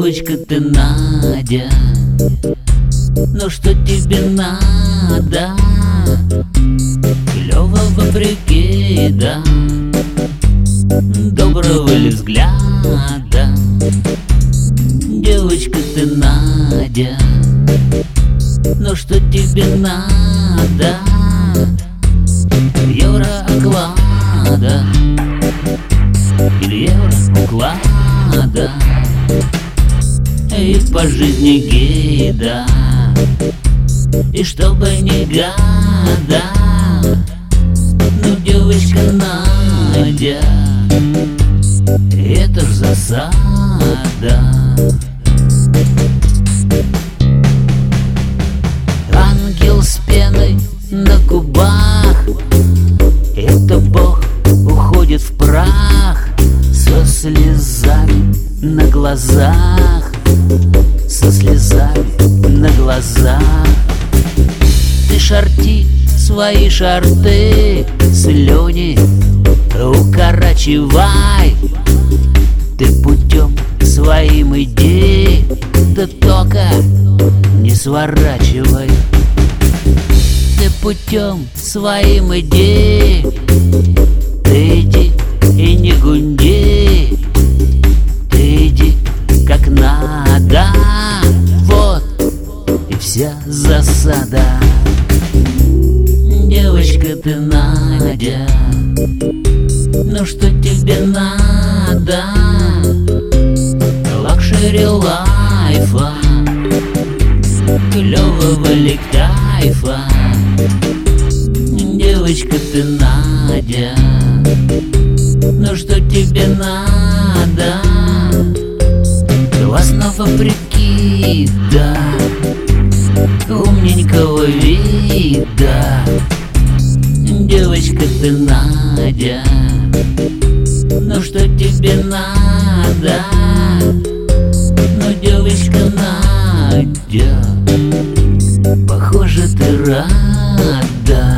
Девочка ты, Надя, ну что тебе надо? Клёвого прикида, доброго ли взгляда? Девочка ты, Надя, ну что тебе надо? Евро оклада или евро уклада, и по жизни гида, и чтобы не гада. Ну, девочка Надя, это ж засада. Ангел с пеной на губах, это Бог уходит в прах, со слезами на глазах, со слезами на глазах. Ты шарти свои шарты, слюни укорачивай. Ты путем своим иди, да только не сворачивай. Ты путем своим иди, ты иди и не гунди, ты иди как надо. Вот и вся засада. Девочка ты, Надя, ну что тебе надо? Лакшери лайфа, клёвого ли кайфа? Девочка ты, Надя, ну что тебе надо? Классного прикида, умненького вида. Девочка ты, Надя, ну что тебе надо? Ну, девочка Надя, похоже, ты рада.